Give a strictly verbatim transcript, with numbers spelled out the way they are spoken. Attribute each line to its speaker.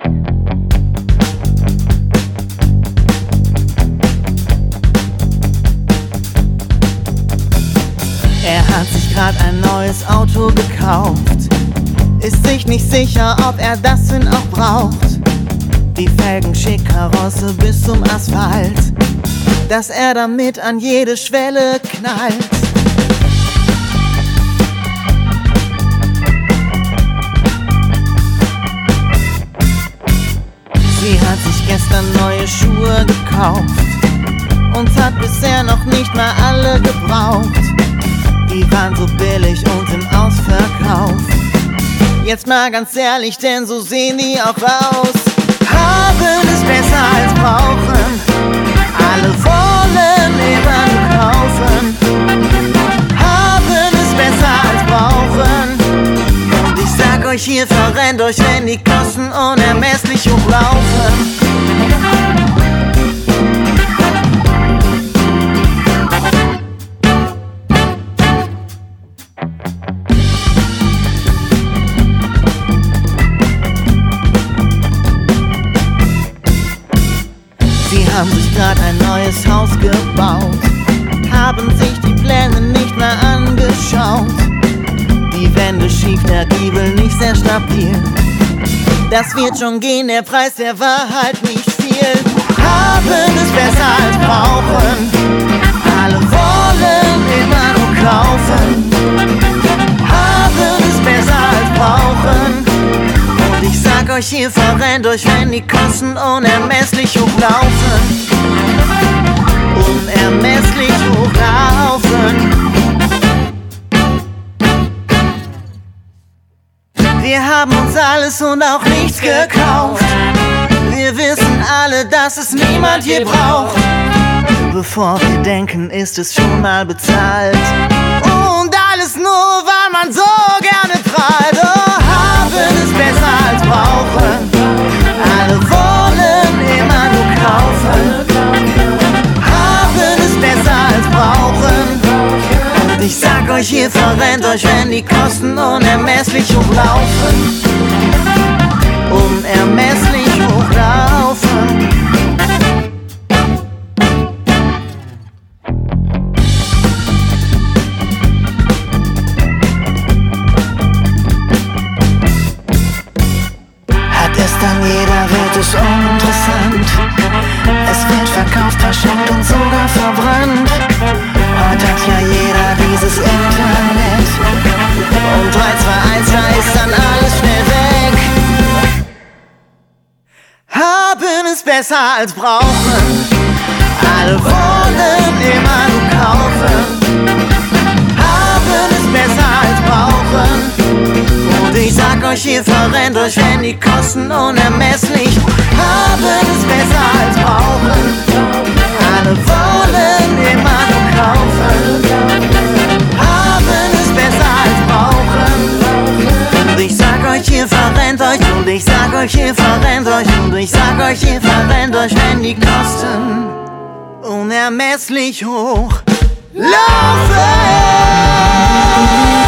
Speaker 1: Er hat sich grad ein neues Auto gekauft, ist sich nicht sicher, ob er das denn auch braucht. Die Felgen schick, Karosse bis zum Asphalt, dass er damit an jede Schwelle knallt. Sie hat sich gestern neue Schuhe gekauft und hat bisher noch nicht mal alle gebraucht. Die waren so billig und im Ausverkauf. Jetzt mal ganz ehrlich, denn so sehen die auch aus. Haben ist besser als brauchen. Alle wollen immer nur kaufen. Haben ist besser als brauchen. Und ich sag euch, hier verrennt euch, wenn die Kosten unermesslich hochlaufen. Sie haben sich grad ein neues Haus gebaut, haben sich die Pläne nicht mal angeschaut. Die Wände schief, der Giebel nicht sehr stabil. Das wird schon gehen, der Preis, der war halt nicht viel. Haben ist besser als brauchen. Alle wollen immer nur kaufen. Haben ist besser als brauchen. Und ich sag euch, ihr verrennt euch, wenn die Kosten unermesslich hochlaufen. Unermesslich hochlaufen. Wir haben uns alles und auch nichts gekauft. Wir wissen alle, dass es niemand hier braucht. Bevor wir denken, ist es schon mal bezahlt. Und alles nur, weil man so gerne prahlt. Oh, haben ist besser als brauchen. Alle wollen immer nur kaufen. Haben ist besser als brauchen. Und ich sag euch, ihr verrennt euch, wenn die Kosten unermesslich hochlaufen. Unermesslich hochlaufen. Dann jeder wird es uninteressant. Es wird verkauft, verschenkt und sogar verbrannt. Heute hat ja jeder dieses Internet. Und drei zwei eins, da ist dann alles schnell weg. Haben ist besser als brauchen. Alle wollen immer nur kaufen. Haben ist besser als brauchen. Und ich sag euch, ihr verrennt euch, wenn die Kosten unermesslich. Haben ist besser als brauchen. Alle wollen immer nur kaufen. Haben ist besser als brauchen. Und ich sag euch, ihr verrennt euch. Und ich sag euch, ihr verrennt euch. Und ich sag euch, ihr verrennt euch, wenn die Kosten unermesslich hoch laufen.